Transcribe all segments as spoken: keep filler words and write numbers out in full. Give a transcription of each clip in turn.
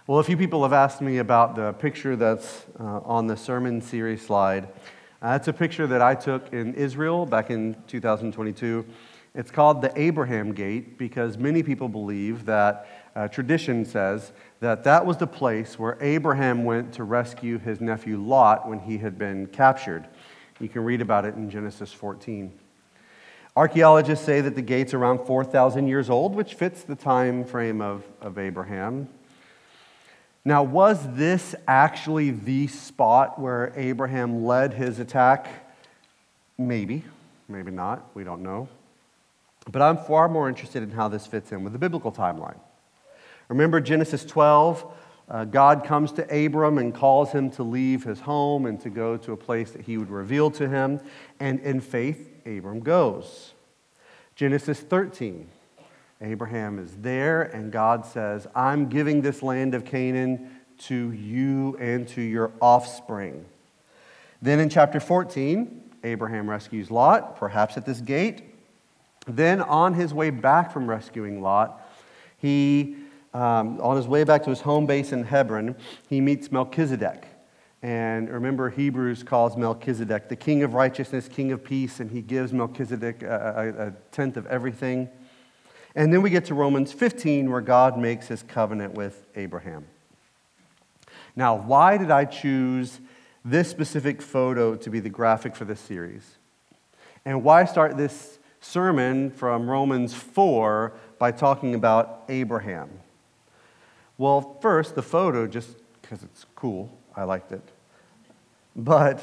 Well, a few people have asked me about the picture that's uh, on the sermon series slide. Uh, it's a picture that I took in Israel back in two thousand twenty-two. It's called the Abraham Gate because many people believe that uh, tradition says that that was the place where Abraham went to rescue his nephew Lot when he had been captured. You can read about it in Genesis fourteen. Archaeologists say that the gate's around four thousand years old, which fits the time frame of, of Abraham. Now, was this actually the spot where Abraham led his attack? Maybe, maybe not, we don't know. But I'm far more interested in how this fits in with the biblical timeline. Remember Genesis twelve, uh, God comes to Abram and calls him to leave his home and to go to a place that he would reveal to him, and in faith, Abram goes. Genesis thirteen. Abraham is there, and God says, I'm giving this land of Canaan to you and to your offspring. Then in chapter fourteen, Abraham rescues Lot, perhaps at this gate. Then on his way back from rescuing Lot, he, um, on his way back to his home base in Hebron, he meets Melchizedek. And remember, Hebrews calls Melchizedek the king of righteousness, king of peace, and he gives Melchizedek a, a, a tenth of everything. And then we get to Romans fifteen, where God makes his covenant with Abraham. Now, why did I choose this specific photo to be the graphic for this series? And why start this sermon from Romans four by talking about Abraham? Well, first, the photo, just because it's cool, I liked it. But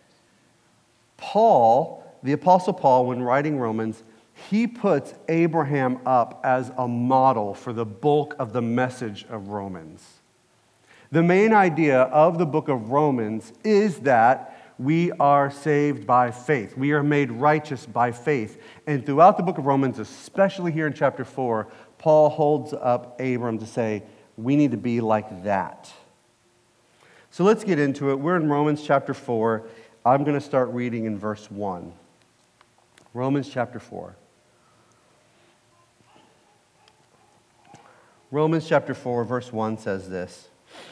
Paul, the Apostle Paul, when writing Romans, he puts Abraham up as a model for the bulk of the message of Romans. The main idea of the book of Romans is that we are saved by faith. We are made righteous by faith. And throughout the book of Romans, especially here in chapter four, Paul holds up Abram to say, we need to be like that. So let's get into it. We're in Romans chapter four. I'm going to start reading in verse one. Romans chapter four. Romans chapter four, verse one says this.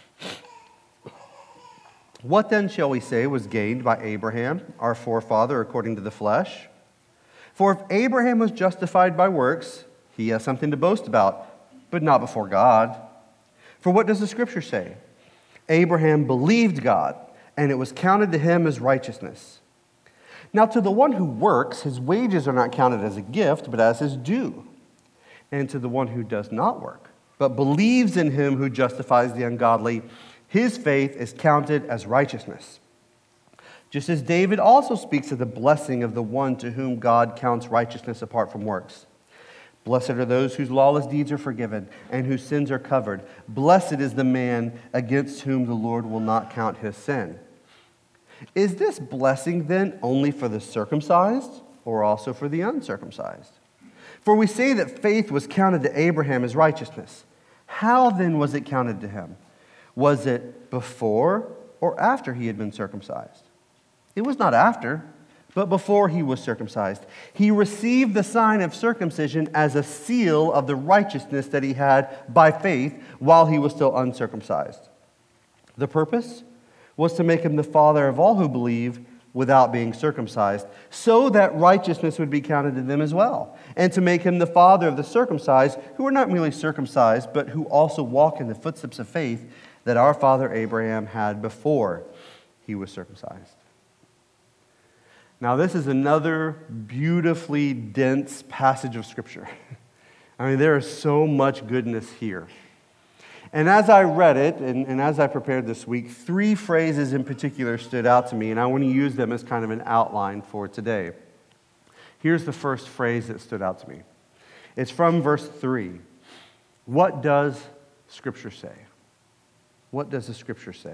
What then shall we say was gained by Abraham, our forefather, according to the flesh? For if Abraham was justified by works, he has something to boast about, but not before God. For what does the Scripture say? Abraham believed God, and it was counted to him as righteousness. Now to the one who works, his wages are not counted as a gift, but as his due. And to the one who does not work, but believes in him who justifies the ungodly, his faith is counted as righteousness. Just as David also speaks of the blessing of the one to whom God counts righteousness apart from works. Blessed are those whose lawless deeds are forgiven and whose sins are covered. Blessed is the man against whom the Lord will not count his sin. Is this blessing then only for the circumcised or also for the uncircumcised? For we say that faith was counted to Abraham as righteousness. How then was it counted to him? Was it before or after he had been circumcised? It was not after, but before he was circumcised. He received the sign of circumcision as a seal of the righteousness that he had by faith while he was still uncircumcised. The purpose was to make him the father of all who believe without being circumcised, so that righteousness would be counted to them as well, and to make him the father of the circumcised, who are not merely circumcised, but who also walk in the footsteps of faith that our father Abraham had before he was circumcised. Now, this is another beautifully dense passage of Scripture. I mean, there is so much goodness here. And as I read it, and, and as I prepared this week, three phrases in particular stood out to me, and I want to use them as kind of an outline for today. Here's the first phrase that stood out to me. It's from verse three. What does Scripture say? What does the Scripture say?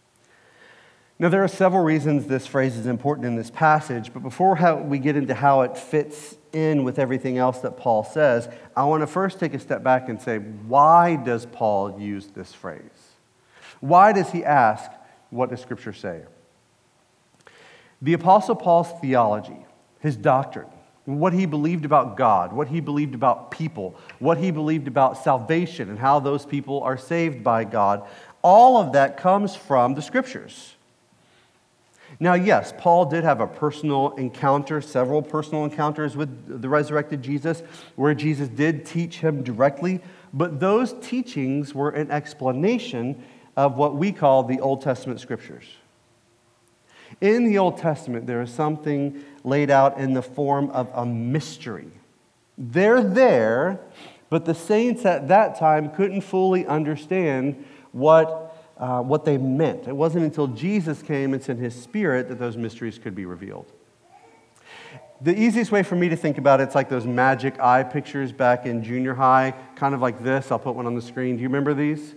Now, there are several reasons this phrase is important in this passage, but before how we get into how it fits in with everything else that Paul says, I want to first take a step back and say, why does Paul use this phrase? Why does he ask, what does Scripture say? The Apostle Paul's theology, his doctrine, what he believed about God, what he believed about people, what he believed about salvation and how those people are saved by God. All of that comes from the Scriptures. Now, yes, Paul did have a personal encounter, several personal encounters with the resurrected Jesus, where Jesus did teach him directly, but those teachings were an explanation of what we call the Old Testament Scriptures. In the Old Testament, there is something laid out in the form of a mystery. They're there, but the saints at that time couldn't fully understand what, uh, what they meant. It wasn't until Jesus came and sent his Spirit that those mysteries could be revealed. The easiest way for me to think about it, it's like those magic eye pictures back in junior high, kind of like this. I'll put one on the screen. Do you remember these?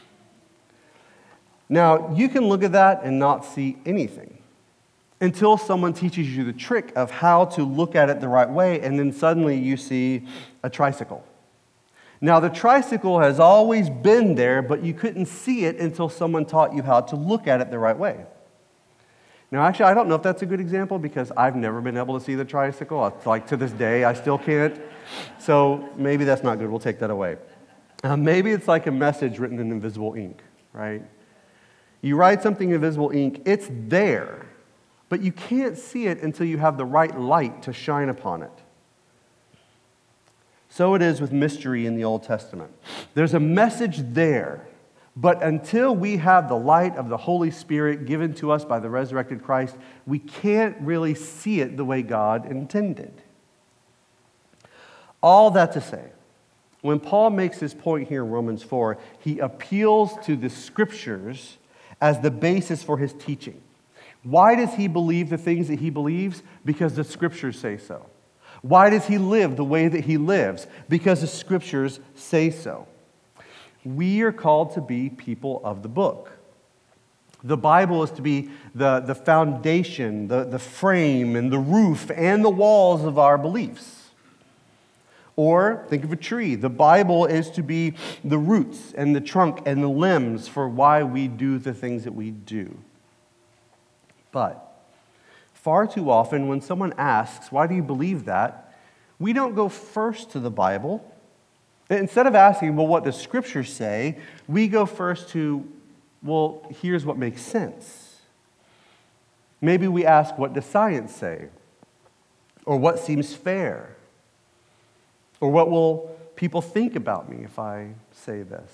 Now, you can look at that and not see anything until someone teaches you the trick of how to look at it the right way, and then suddenly you see a tricycle. Now, the tricycle has always been there, but you couldn't see it until someone taught you how to look at it the right way. Now, actually, I don't know if that's a good example because I've never been able to see the tricycle. It's like to this day, I still can't. So maybe that's not good. We'll take that away. Uh, maybe it's like a message written in invisible ink, right? You write something in invisible ink, it's there, but you can't see it until you have the right light to shine upon it. So it is with mystery in the Old Testament. There's a message there, but until we have the light of the Holy Spirit given to us by the resurrected Christ, we can't really see it the way God intended. All that to say, when Paul makes his point here in Romans four, he appeals to the Scriptures as the basis for his teaching. Why does he believe the things that he believes? Because the Scriptures say so. Why does he live the way that he lives? Because the Scriptures say so. We are called to be people of the book. The Bible is to be the, the foundation, the, the frame, and the roof, and the walls of our beliefs. Or think of a tree. The Bible is to be the roots and the trunk and the limbs for why we do the things that we do. But far too often when someone asks, why do you believe that? We don't go first to the Bible. Instead of asking, well, what does Scripture say? We go first to, well, here's what makes sense. Maybe we ask, what does science say? Or what seems fair? Or what will people think about me if I say this?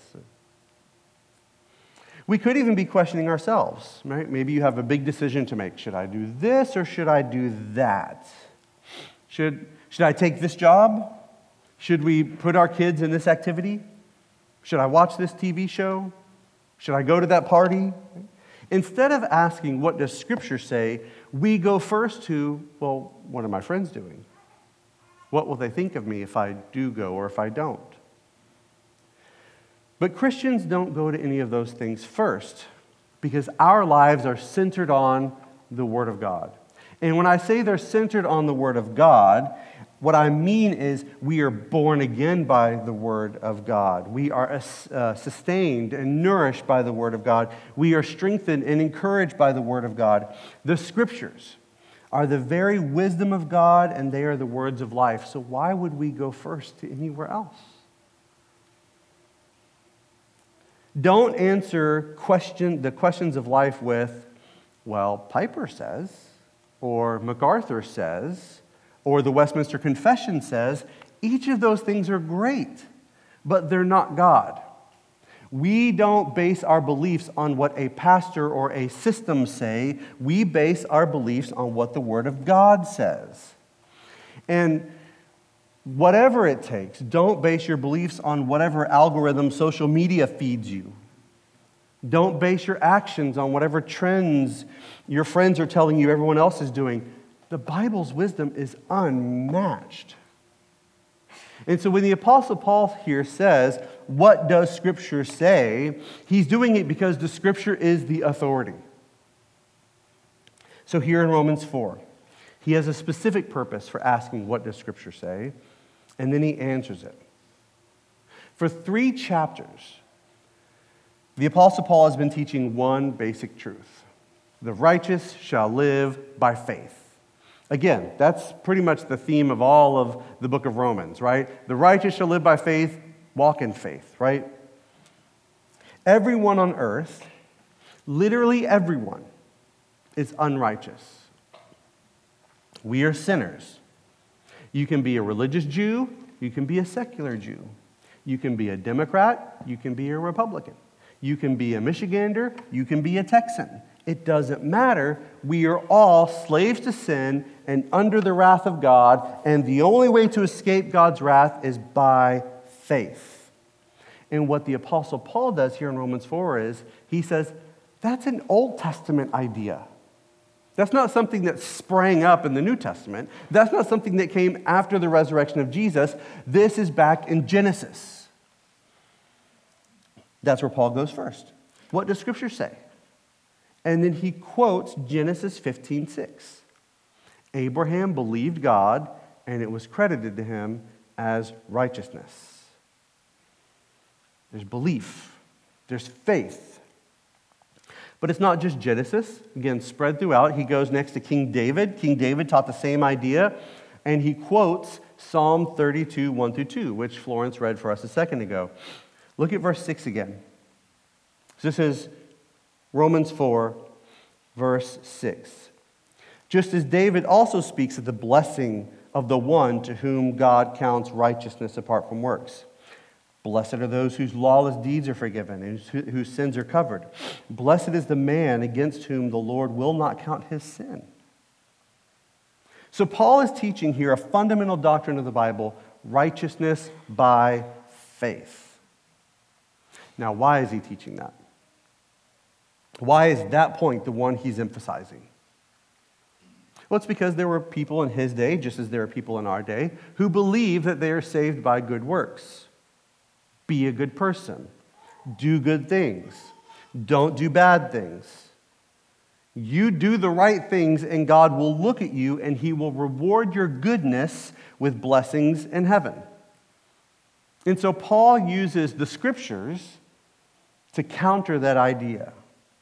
We could even be questioning ourselves, right? Maybe you have a big decision to make. Should I do this or should I do that? Should, should I take this job? Should we put our kids in this activity? Should I watch this T V show? Should I go to that party? Instead of asking, what does Scripture say, we go first to, well, what are my friends doing? What will they think of me if I do go or if I don't? But Christians don't go to any of those things first because our lives are centered on the Word of God. And when I say they're centered on the Word of God, what I mean is we are born again by the Word of God. We are uh, sustained and nourished by the Word of God. We are strengthened and encouraged by the Word of God. The Scriptures are the very wisdom of God, and they are the words of life. So why would we go first to anywhere else? Don't answer question, the questions of life with, well, Piper says, or MacArthur says, or the Westminster Confession says. Each of those things are great, but they're not God. We don't base our beliefs on what a pastor or a system say. We base our beliefs on what the Word of God says. And whatever it takes, don't base your beliefs on whatever algorithm social media feeds you. Don't base your actions on whatever trends your friends are telling you everyone else is doing. The Bible's wisdom is unmatched. And so when the Apostle Paul here says, what does Scripture say? He's doing it because the Scripture is the authority. So here in Romans four, he has a specific purpose for asking, what does Scripture say? And then he answers it. For three chapters, the Apostle Paul has been teaching one basic truth. The righteous shall live by faith. Again, that's pretty much the theme of all of the book of Romans, right? The righteous shall live by faith, walk in faith, right? Everyone on earth, literally everyone, is unrighteous. We are sinners. You can be a religious Jew, you can be a secular Jew. You can be a Democrat, you can be a Republican. You can be a Michigander, you can be a Texan. It doesn't matter. We are all slaves to sin and under the wrath of God, and the only way to escape God's wrath is by faith. And what the Apostle Paul does here in Romans four is, he says, that's an Old Testament idea. That's not something that sprang up in the New Testament. That's not something that came after the resurrection of Jesus. This is back in Genesis. That's where Paul goes first. What does Scripture say? And then he quotes Genesis fifteen six. Abraham believed God, and it was credited to him as righteousness. There's belief. There's faith. But it's not just Genesis. Again, spread throughout. He goes next to King David. King David taught the same idea, and he quotes Psalm thirty-two, one through two, which Florence read for us a second ago. Look at verse six again. This is Romans four, verse six. Just as David also speaks of the blessing of the one to whom God counts righteousness apart from works. Blessed are those whose lawless deeds are forgiven and whose sins are covered. Blessed is the man against whom the Lord will not count his sin. So Paul is teaching here a fundamental doctrine of the Bible, righteousness by faith. Now, why is he teaching that? Why is that point the one he's emphasizing? Well, it's because there were people in his day, just as there are people in our day, who believe that they are saved by good works. Be a good person. Do good things. Don't do bad things. You do the right things, and God will look at you, and he will reward your goodness with blessings in heaven. And so Paul uses the Scriptures to counter that idea.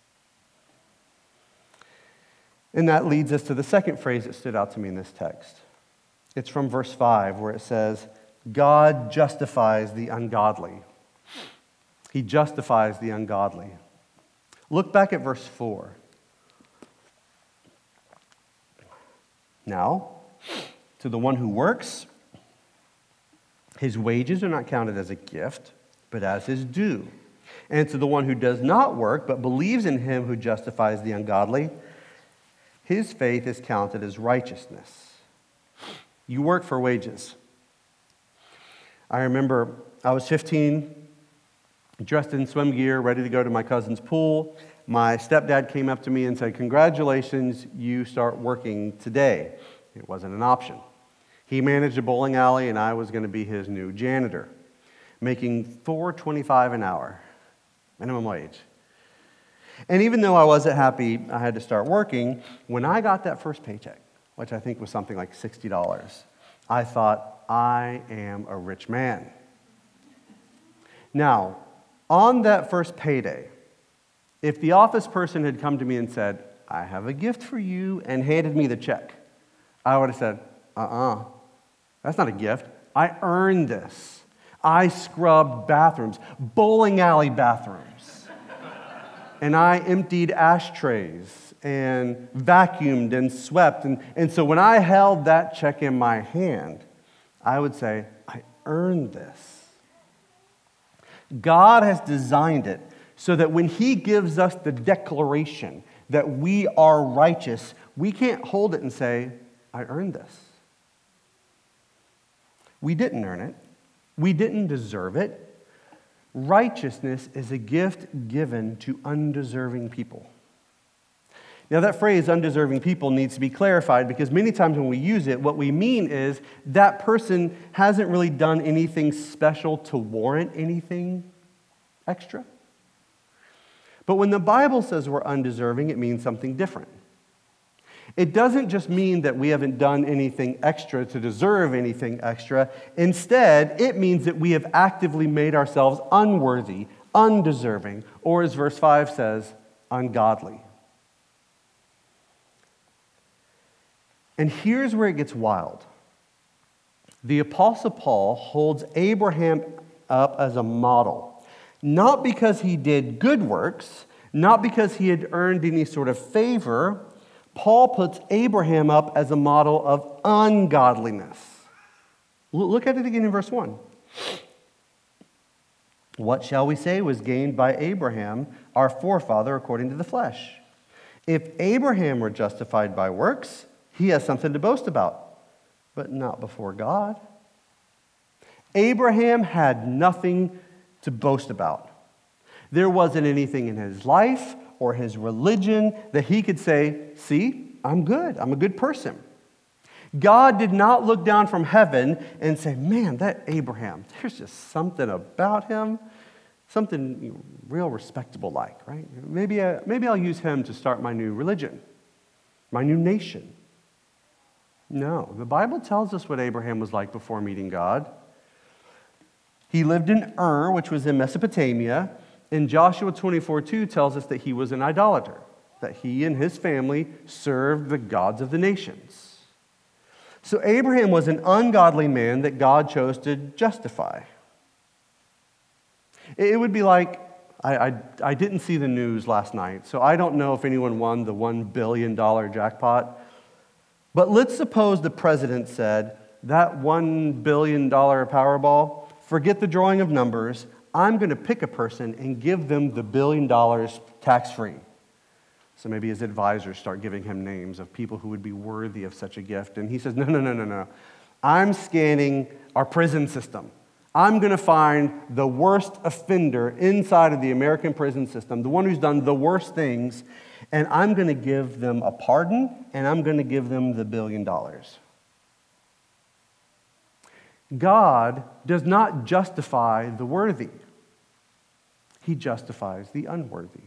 And that leads us to the second phrase that stood out to me in this text. It's from verse five, where it says, God justifies the ungodly. He justifies the ungodly. Look back at verse four. Now, to the one who works, his wages are not counted as a gift, but as his due. And to the one who does not work, but believes in him who justifies the ungodly, his faith is counted as righteousness. You work for wages. I remember I was fifteen, dressed in swim gear, ready to go to my cousin's pool. My stepdad came up to me and said, "Congratulations, you start working today." It wasn't an option. He managed a bowling alley, and I was going to be his new janitor, making four dollars and twenty-five cents an hour, minimum wage. And even though I wasn't happy I had to start working, when I got that first paycheck, which I think was something like sixty dollars, I thought, I am a rich man. Now, on that first payday, if the office person had come to me and said, "I have a gift for you," and handed me the check, I would have said, uh-uh, that's not a gift. I earned this. I scrubbed bathrooms, bowling alley bathrooms. And I emptied ashtrays and vacuumed and swept. And, and so when I held that check in my hand, I would say, I earned this. God has designed it so that when he gives us the declaration that we are righteous, we can't hold it and say, I earned this. We didn't earn it. We didn't deserve it. Righteousness is a gift given to undeserving people. Now, that phrase, undeserving people, needs to be clarified because many times when we use it, what we mean is that person hasn't really done anything special to warrant anything extra. But when the Bible says we're undeserving, it means something different. It doesn't just mean that we haven't done anything extra to deserve anything extra. Instead, it means that we have actively made ourselves unworthy, undeserving, or as verse five says, ungodly. And here's where it gets wild. The Apostle Paul holds Abraham up as a model, not because he did good works, not because he had earned any sort of favor. Paul puts Abraham up as a model of ungodliness. Look at it again in verse one. What shall we say was gained by Abraham, our forefather, according to the flesh? If Abraham were justified by works, he has something to boast about, but not before God. Abraham had nothing to boast about. There wasn't anything in his life or his religion that he could say, see, I'm good. I'm a good person. God did not look down from heaven and say, man, that Abraham, there's just something about him, something real respectable like, right? Maybe, I, maybe I'll use him to start my new religion, my new nation. No, the Bible tells us what Abraham was like before meeting God. He lived in Ur, which was in Mesopotamia, and Joshua twenty-four two tells us that he was an idolater, that he and his family served the gods of the nations. So Abraham was an ungodly man that God chose to justify. It would be like, I, I, I didn't see the news last night, so I don't know if anyone won the one billion dollars jackpot. But let's suppose the president said, that one billion dollars Powerball, forget the drawing of numbers, I'm going to pick a person and give them the billion dollars tax-free. So maybe his advisors start giving him names of people who would be worthy of such a gift. And he says, no, no, no, no, no. I'm scanning our prison system. I'm going to find the worst offender inside of the American prison system, the one who's done the worst things, and I'm going to give them a pardon, and I'm going to give them the billion dollars. God does not justify the worthy. He justifies the unworthy.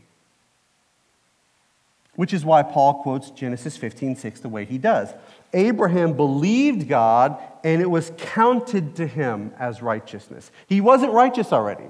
Which is why Paul quotes Genesis fifteen six the way he does. Abraham believed God, and it was counted to him as righteousness. He wasn't righteous already.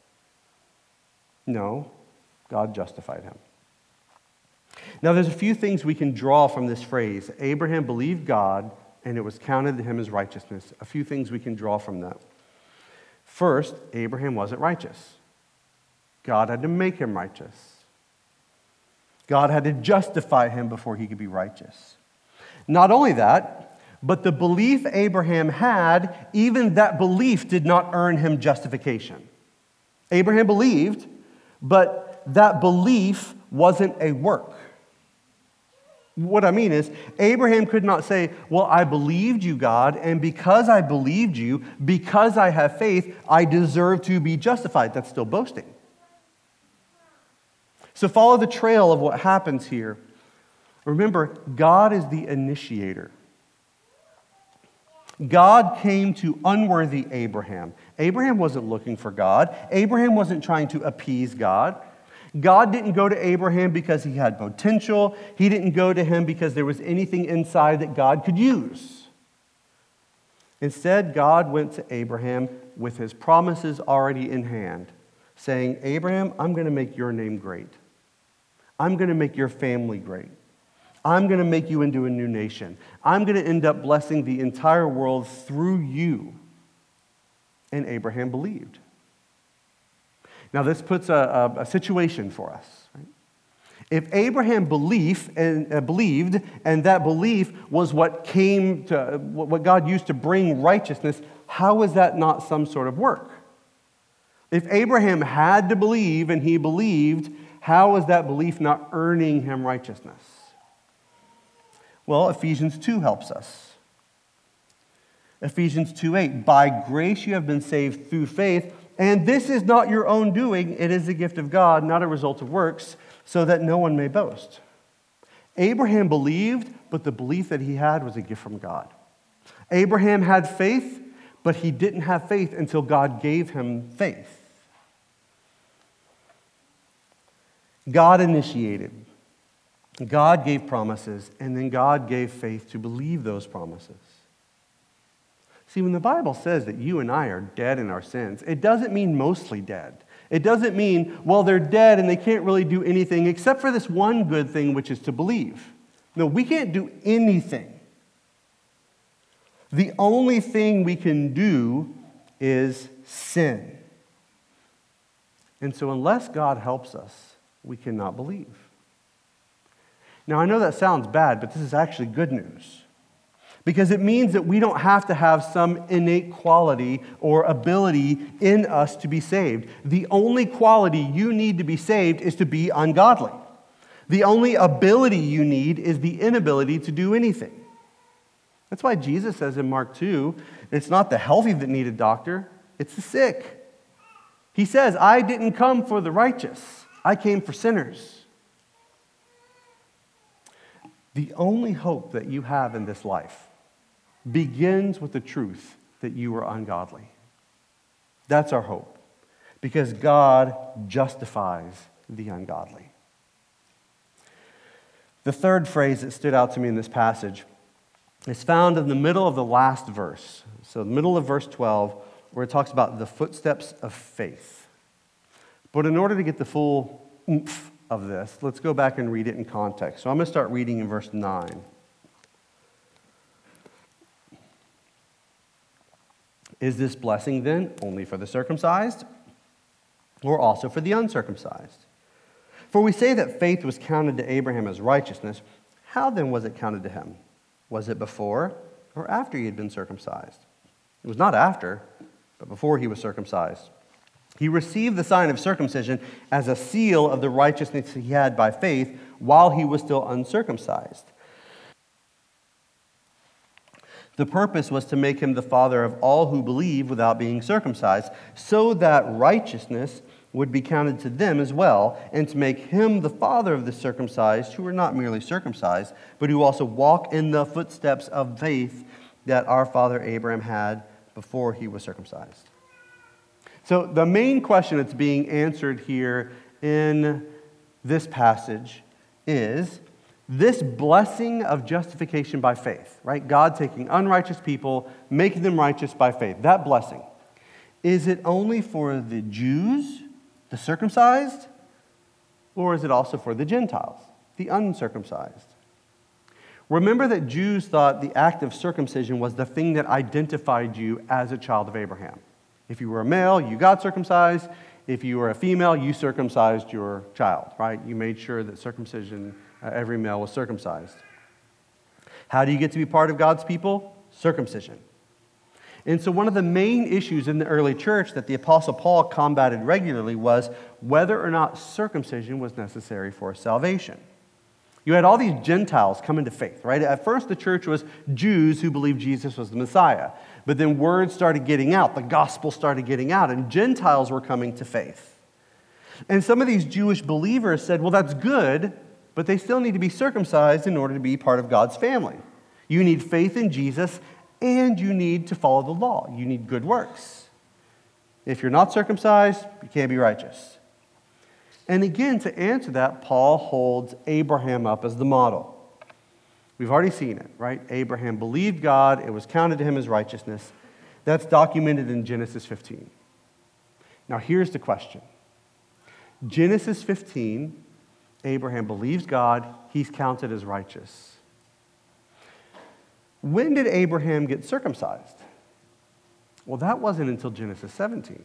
No, God justified him. Now, there's a few things we can draw from this phrase. Abraham believed God, and it was counted to him as righteousness. A few things we can draw from that. First, Abraham wasn't righteous. God had to make him righteous. God had to justify him before he could be righteous. Not only that, but the belief Abraham had, even that belief did not earn him justification. Abraham believed, but that belief wasn't a work. What I mean is, Abraham could not say, well, I believed you, God, and because I believed you, because I have faith, I deserve to be justified. That's still boasting. So follow the trail of what happens here. Remember, God is the initiator. God came to unworthy Abraham. Abraham wasn't looking for God. Abraham wasn't trying to appease God. God didn't go to Abraham because he had potential. He didn't go to him because there was anything inside that God could use. Instead, God went to Abraham with his promises already in hand, saying, Abraham, I'm going to make your name great. I'm going to make your family great. I'm going to make you into a new nation. I'm going to end up blessing the entire world through you. And Abraham believed. Now, this puts a, a, a situation for us. Right? If Abraham belief and uh, believed, and that belief was what came to what God used to bring righteousness, how is that not some sort of work? If Abraham had to believe and he believed, how is that belief not earning him righteousness? Well, Ephesians two helps us. Ephesians two eight, by grace you have been saved through faith, and this is not your own doing, it is the gift of God, not a result of works, so that no one may boast. Abraham believed, but the belief that he had was a gift from God. Abraham had faith, but he didn't have faith until God gave him faith. God initiated. God gave promises, and then God gave faith to believe those promises. See, when the Bible says that you and I are dead in our sins, it doesn't mean mostly dead. It doesn't mean, well, they're dead and they can't really do anything except for this one good thing, which is to believe. No, we can't do anything The only thing we can do is sin. And so unless God helps us, we cannot believe. Now, I know that sounds bad, but this is actually good news. Because it means that we don't have to have some innate quality or ability in us to be saved. The only quality you need to be saved is to be ungodly. The only ability you need is the inability to do anything. That's why Jesus says in Mark two, it's not the healthy that need a doctor, it's the sick. He says, I didn't come for the righteous, I came for sinners. The only hope that you have in this life begins with the truth that you are ungodly. That's our hope, because God justifies the ungodly. The third phrase that stood out to me in this passage is found in the middle of the last verse. So the middle of verse twelve, where it talks about the footsteps of faith. But in order to get the full oomph of this, let's go back and read it in context. So I'm going to start reading in verse nine. Is this blessing then only for the circumcised, or also for the uncircumcised? For we say that faith was counted to Abraham as righteousness. How then was it counted to him? Was it before or after he had been circumcised? It was not after, but before he was circumcised. He received the sign of circumcision as a seal of the righteousness he had by faith while he was still uncircumcised. The purpose was to make him the father of all who believe without being circumcised, so that righteousness would be counted to them as well, and to make him the father of the circumcised, who are not merely circumcised, but who also walk in the footsteps of faith that our father Abraham had before he was circumcised. So the main question that's being answered here in this passage is this blessing of justification by faith, right? God taking unrighteous people, making them righteous by faith. That blessing, is it only for the Jews, the circumcised, or is it also for the Gentiles, the uncircumcised? Remember that Jews thought the act of circumcision was the thing that identified you as a child of Abraham. If you were a male, you got circumcised. If you were a female, you circumcised your child, right? You made sure that circumcision, uh, every male was circumcised. How do you get to be part of God's people? Circumcision. And so one of the main issues in the early church that the Apostle Paul combated regularly was whether or not circumcision was necessary for salvation. You had all these Gentiles come into faith, right? At first, the church was Jews who believed Jesus was the Messiah. But then word started getting out. The gospel started getting out, and Gentiles were coming to faith. And some of these Jewish believers said, well, that's good, but they still need to be circumcised in order to be part of God's family. You need faith in Jesus, and you need to follow the law. You need good works. If you're not circumcised, you can't be righteous. And again, to answer that, Paul holds Abraham up as the model. We've already seen it, right? Abraham believed God. It was counted to him as righteousness. That's documented in Genesis fifteen. Now, here's the question. Genesis fifteen, Abraham believes God. He's counted as righteous. When did Abraham get circumcised? Well, that wasn't until Genesis seventeen.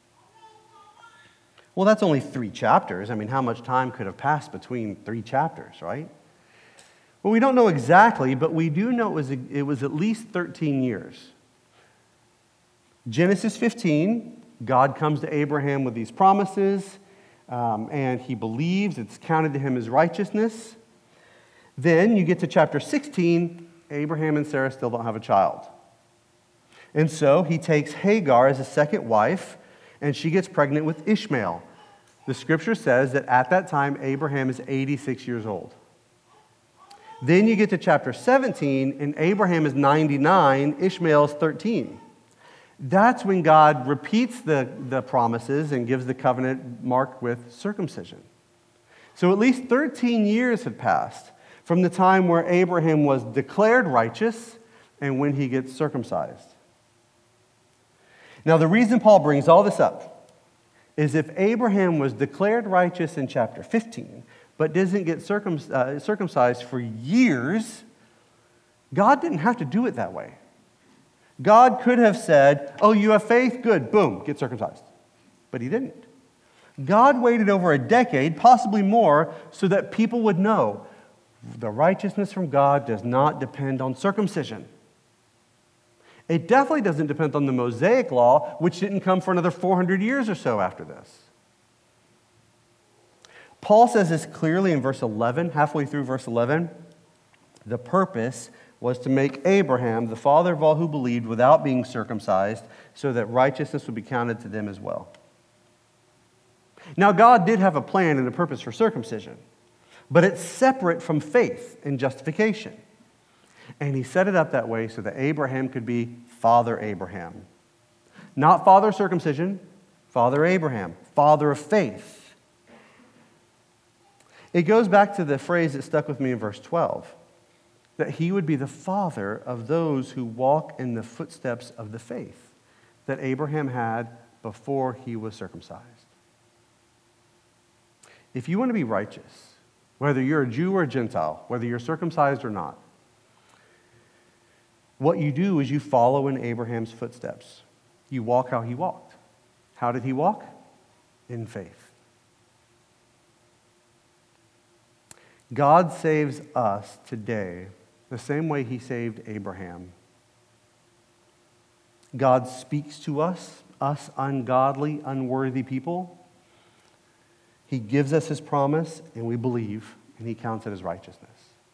Well, that's only three chapters. I mean, how much time could have passed between three chapters, right? Well, we don't know exactly, but we do know it was, it was at least thirteen years. Genesis fifteen, God comes to Abraham with these promises, um, and he believes it's counted to him as righteousness. Then you get to chapter sixteen, Abraham and Sarah still don't have a child. And so he takes Hagar as a second wife, and she gets pregnant with Ishmael. The scripture says that at that time, Abraham is eighty-six years old. Then you get to chapter seventeen, and Abraham is ninety-nine, Ishmael is thirteen. That's when God repeats the, the promises and gives the covenant marked with circumcision. So at least thirteen years had passed from the time where Abraham was declared righteous and when he gets circumcised. Now, the reason Paul brings all this up is if Abraham was declared righteous in chapter fifteen, but doesn't get circum, uh, circumcised for years, God didn't have to do it that way. God could have said, oh, you have faith? Good, boom, get circumcised. But he didn't. God waited over a decade, possibly more, so that people would know the righteousness from God does not depend on circumcision. It definitely doesn't depend on the Mosaic law, which didn't come for another four hundred years or so after this. Paul says this clearly in verse eleven, halfway through verse eleven. The purpose was to make Abraham the father of all who believed without being circumcised, so that righteousness would be counted to them as well. Now, God did have a plan and a purpose for circumcision, but it's separate from faith and justification. And he set it up that way so that Abraham could be Father Abraham. Not Father circumcision, Father Abraham, father of faith. It goes back to the phrase that stuck with me in verse twelve, that he would be the father of those who walk in the footsteps of the faith that Abraham had before he was circumcised. If you want to be righteous, whether you're a Jew or a Gentile, whether you're circumcised or not, what you do is you follow in Abraham's footsteps. You walk how he walked. How did he walk? In faith. God saves us today the same way he saved Abraham. God speaks to us, us ungodly, unworthy people. He gives us his promise, and we believe, and he counts it as righteousness.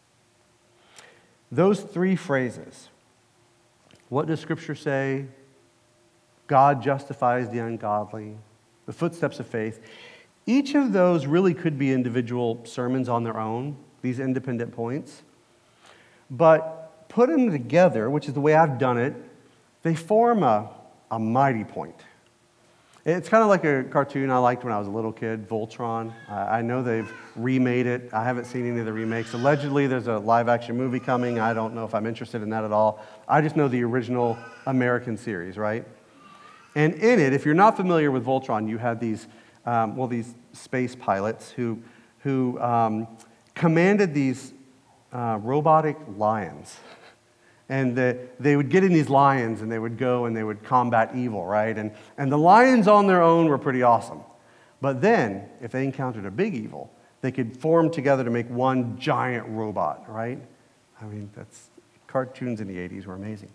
Those three phrases, what does Scripture say? God justifies the ungodly, the footsteps of faith. Each of those really could be individual sermons on their own, these independent points. But put them together, which is the way I've done it, they form a, a mighty point. It's kind of like a cartoon I liked when I was a little kid, Voltron. Uh, I know they've remade it. I haven't seen any of the remakes. Allegedly, there's a live-action movie coming. I don't know if I'm interested in that at all. I just know the original American series, right? And in it, if you're not familiar with Voltron, you have these, um, well, these space pilots who, who um, commanded these uh, robotic lions. And the, they would get in these lions, and they would go and they would combat evil, right? And, and the lions on their own were pretty awesome. But then, if they encountered a big evil, they could form together to make one giant robot, right? I mean, that's cartoons in the eighties were amazing.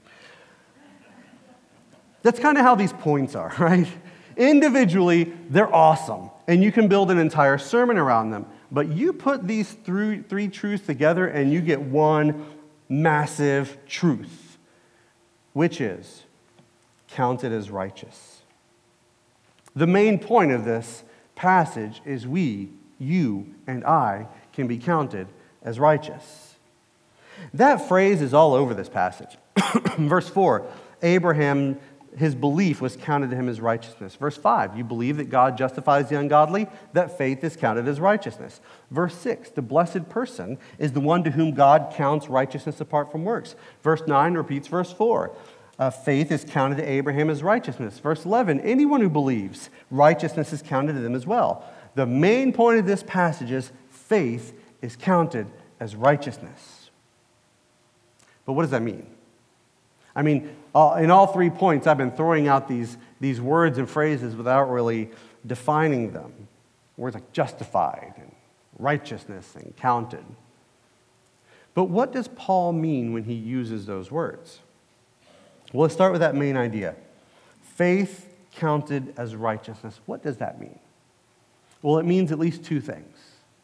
That's kind of how these points are, right? Individually, they're awesome, and you can build an entire sermon around them. But you put these three, three truths together, and you get one massive truth, which is counted as righteous. The main point of this passage is we, you, and I can be counted as righteous. That phrase is all over this passage. Verse four, Abraham, his belief was counted to him as righteousness. Verse five, you believe that God justifies the ungodly, that faith is counted as righteousness. Verse six, the blessed person is the one to whom God counts righteousness apart from works. Verse nine repeats verse four. Uh, faith is counted to Abraham as righteousness. Verse eleven, anyone who believes, righteousness is counted to them as well. The main point of this passage is faith is counted as righteousness. But what does that mean? I mean, uh, in all three points, I've been throwing out these, these words and phrases without really defining them. Words like justified and righteousness and counted. But what does Paul mean when he uses those words? Well, let's start with that main idea. Faith counted as righteousness. What does that mean? Well, it means at least two things.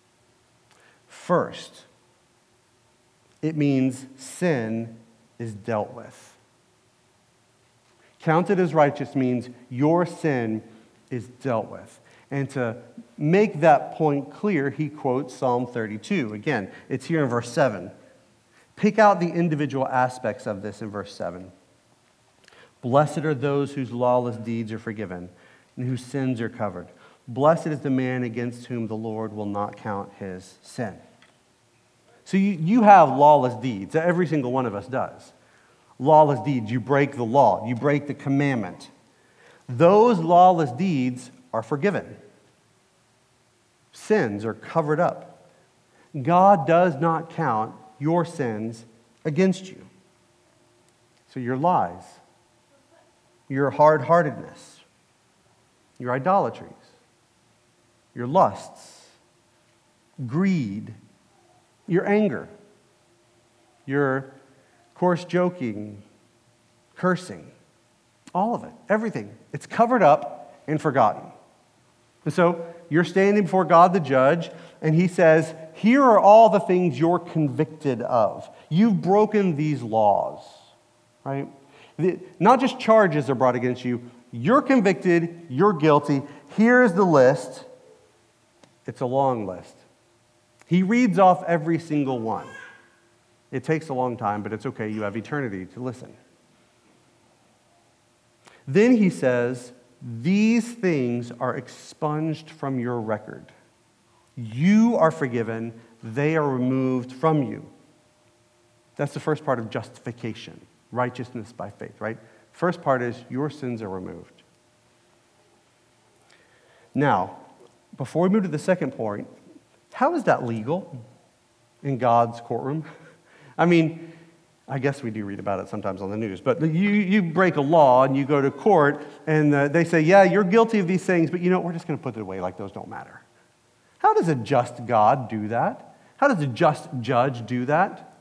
First, it means sin is dealt with. Counted as righteous means your sin is dealt with. And to make that point clear, he quotes Psalm thirty-two. Again, it's here in verse seven. Pick out the individual aspects of this in verse seven. Blessed are those whose lawless deeds are forgiven and whose sins are covered. Blessed is the man against whom the Lord will not count his sin. So you, you have lawless deeds. Every single one of us does. Lawless deeds. You break the law. You break the commandment. Those lawless deeds are forgiven. Sins are covered up. God does not count your sins against you. So your lies, your hard-heartedness, your idolatries, your lusts, greed, your anger, your coarse joking, cursing, all of it, everything. It's covered up and forgotten. And so you're standing before God the judge, and he says, here are all the things you're convicted of. You've broken these laws, right? The, not just charges are brought against you. You're convicted, you're guilty. Here's the list. It's a long list. He reads off every single one. It takes a long time, but it's okay. You have eternity to listen. Then he says, these things are expunged from your record. You are forgiven. They are removed from you. That's the first part of justification, righteousness by faith, right? First part is your sins are removed. Now, before we move to the second point, how is that legal in God's courtroom? I mean, I guess we do read about it sometimes on the news, but you, you break a law and you go to court and uh, they say, yeah, you're guilty of these things, but you know, we're just going to put it away like those don't matter. How does a just God do that? How does a just judge do that?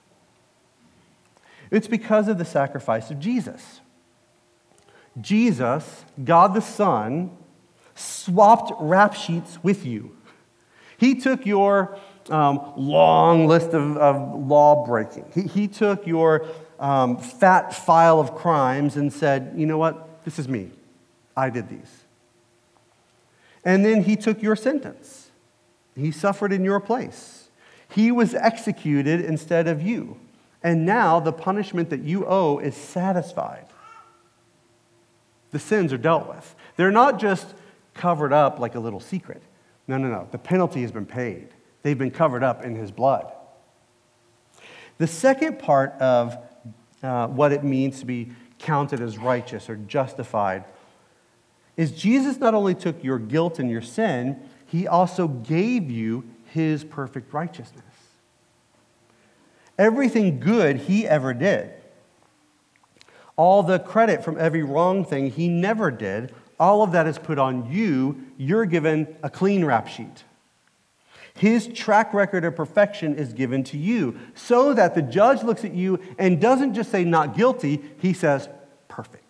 It's because of the sacrifice of Jesus. Jesus, God the Son, swapped rap sheets with you. He took your um, long list of, of law breaking. He, he took your um, fat file of crimes and said, you know what? This is me. I did these. And then he took your sentence. He suffered in your place. He was executed instead of you. And now the punishment that you owe is satisfied. The sins are dealt with. They're not just covered up like a little secret. No, no, no. The penalty has been paid. They've been covered up in his blood. The second part of uh, what it means to be counted as righteous or justified is Jesus not only took your guilt and your sin, he also gave you his perfect righteousness. Everything good he ever did, all the credit from every wrong thing he never did, all of that is put on you. You're given a clean rap sheet. His track record of perfection is given to you so that the judge looks at you and doesn't just say not guilty, he says perfect.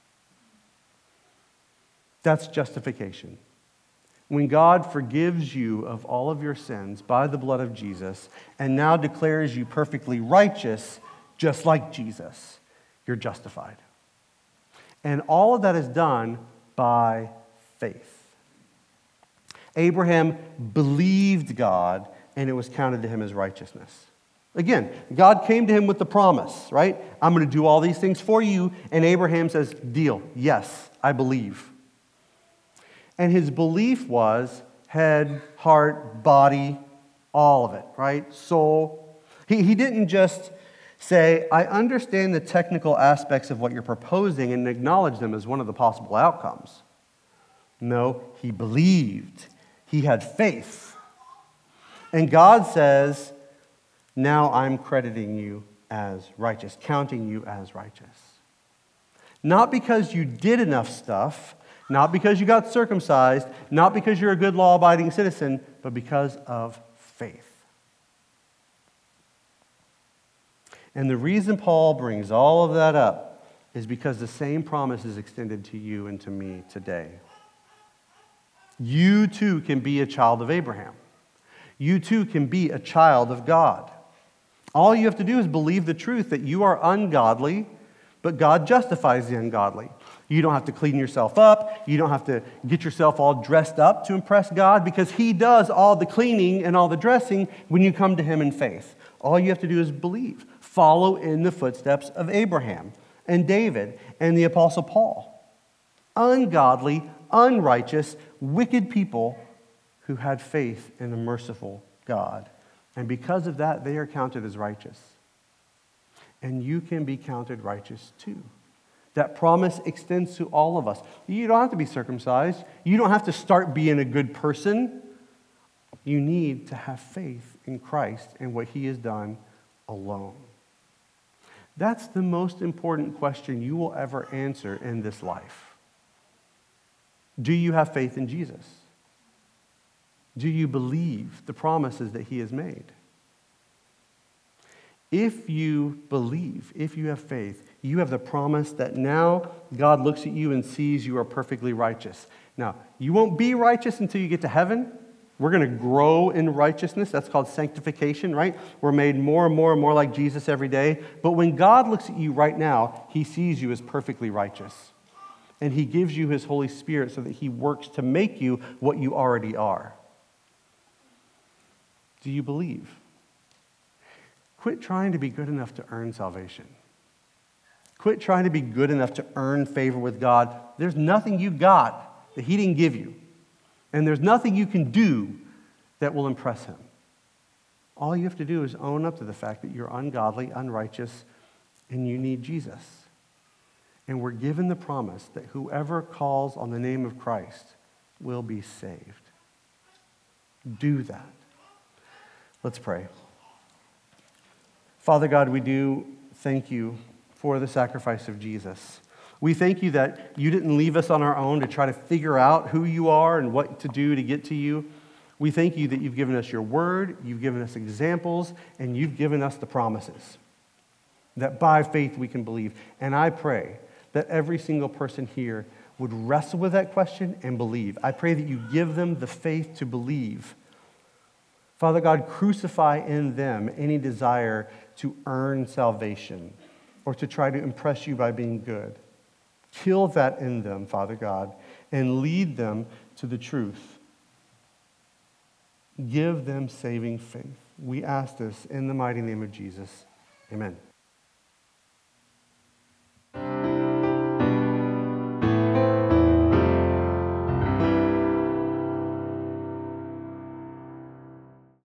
That's justification. When God forgives you of all of your sins by the blood of Jesus and now declares you perfectly righteous, just like Jesus, you're justified. And all of that is done by faith. Abraham believed God, and it was counted to him as righteousness. Again, God came to him with the promise, right? I'm going to do all these things for you. And Abraham says, deal. Yes, I believe. And his belief was head, heart, body, all of it, right? Soul. He, he didn't just say, I understand the technical aspects of what you're proposing and acknowledge them as one of the possible outcomes. No, he believed. He had faith. And God says, now I'm crediting you as righteous, counting you as righteous. Not because you did enough stuff, not because you got circumcised, not because you're a good law-abiding citizen, but because of faith. And the reason Paul brings all of that up is because the same promise is extended to you and to me today. You too can be a child of Abraham. You too can be a child of God. All you have to do is believe the truth that you are ungodly, but God justifies the ungodly. You don't have to clean yourself up. You don't have to get yourself all dressed up to impress God because he does all the cleaning and all the dressing when you come to him in faith. All you have to do is believe. Follow in the footsteps of Abraham and David and the Apostle Paul. Ungodly, unrighteous, wicked people who had faith in a merciful God. And because of that, they are counted as righteous. And you can be counted righteous too. That promise extends to all of us. You don't have to be circumcised. You don't have to start being a good person. You need to have faith in Christ and what he has done alone. That's the most important question you will ever answer in this life. Do you have faith in Jesus? Do you believe the promises that he has made? If you believe, if you have faith, you have the promise that now God looks at you and sees you are perfectly righteous. Now, you won't be righteous until you get to heaven. We're going to grow in righteousness. That's called sanctification, right? We're made more and more and more like Jesus every day. But when God looks at you right now, he sees you as perfectly righteous. And he gives you his Holy Spirit so that he works to make you what you already are. Do you believe? Quit trying to be good enough to earn salvation. Quit trying to be good enough to earn favor with God. There's nothing you got that he didn't give you. And there's nothing you can do that will impress him. All you have to do is own up to the fact that you're ungodly, unrighteous, and you need Jesus. And we're given the promise that whoever calls on the name of Christ will be saved. Do that. Let's pray. Father God, we do thank you for the sacrifice of Jesus. We thank you that you didn't leave us on our own to try to figure out who you are and what to do to get to you. We thank you that you've given us your word, you've given us examples, and you've given us the promises that by faith we can believe. And I pray that every single person here would wrestle with that question and believe. I pray that you give them the faith to believe. Father God, crucify in them any desire to earn salvation or to try to impress you by being good. Kill that in them, Father God, and lead them to the truth. Give them saving faith. We ask this in the mighty name of Jesus. Amen.